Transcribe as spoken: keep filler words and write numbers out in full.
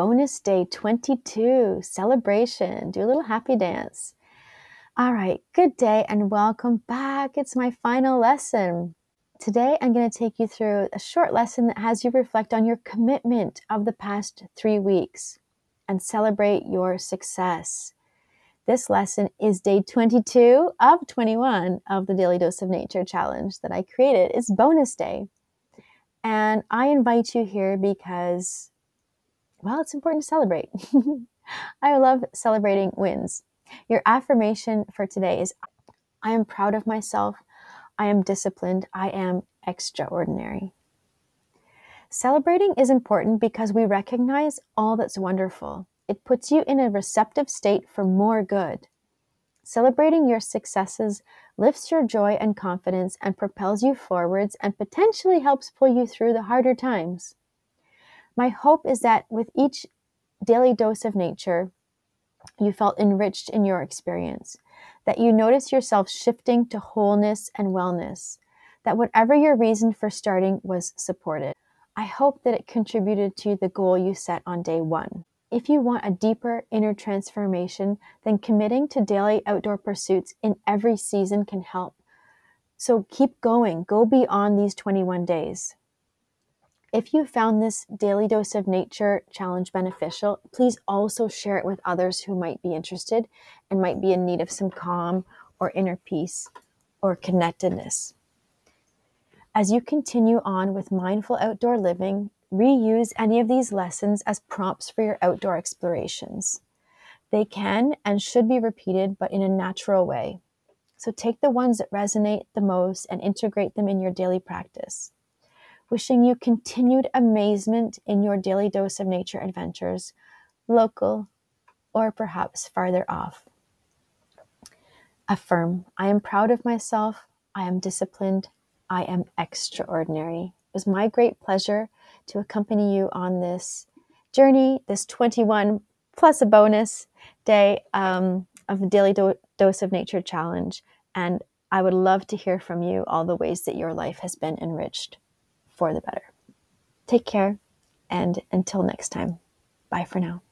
bonus day twenty-two, celebration. Do a little happy dance. All right, good day and welcome back. It's my final lesson. Today, I'm going to take you through a short lesson that has you reflect on your commitment of the past three weeks and celebrate your success. This lesson is day twenty-two of twenty-one of the Daily Dose of Nature Challenge that I created. It's bonus day. And I invite you here because, well, it's important to celebrate. I love celebrating wins. Your affirmation for today is, I am proud of myself. I am disciplined. I am extraordinary. Celebrating is important because we recognize all that's wonderful. It puts you in a receptive state for more good. Celebrating your successes lifts your joy and confidence and propels you forwards and potentially helps pull you through the harder times. My hope is that with each daily dose of nature, you felt enriched in your experience, that you notice yourself shifting to wholeness and wellness, that whatever your reason for starting was supported. I hope that it contributed to the goal you set on day one. If you want a deeper inner transformation, then committing to daily outdoor pursuits in every season can help. So keep going, go beyond these twenty-one days. If you found this Daily Dose of Nature challenge beneficial, please also share it with others who might be interested and might be in need of some calm or inner peace or connectedness. As you continue on with mindful outdoor living, reuse any of these lessons as prompts for your outdoor explorations. They can and should be repeated, but in a natural way. So take the ones that resonate the most and integrate them in your daily practice. Wishing you continued amazement in your Daily Dose of Nature adventures, local or perhaps farther off. Affirm, I am proud of myself. I am disciplined. I am extraordinary. It was my great pleasure to accompany you on this journey, this twenty-one plus a bonus day um, of the Daily Do- Dose of Nature Challenge. And I would love to hear from you all the ways that your life has been enriched for the better. Take care, and until next time, bye for now.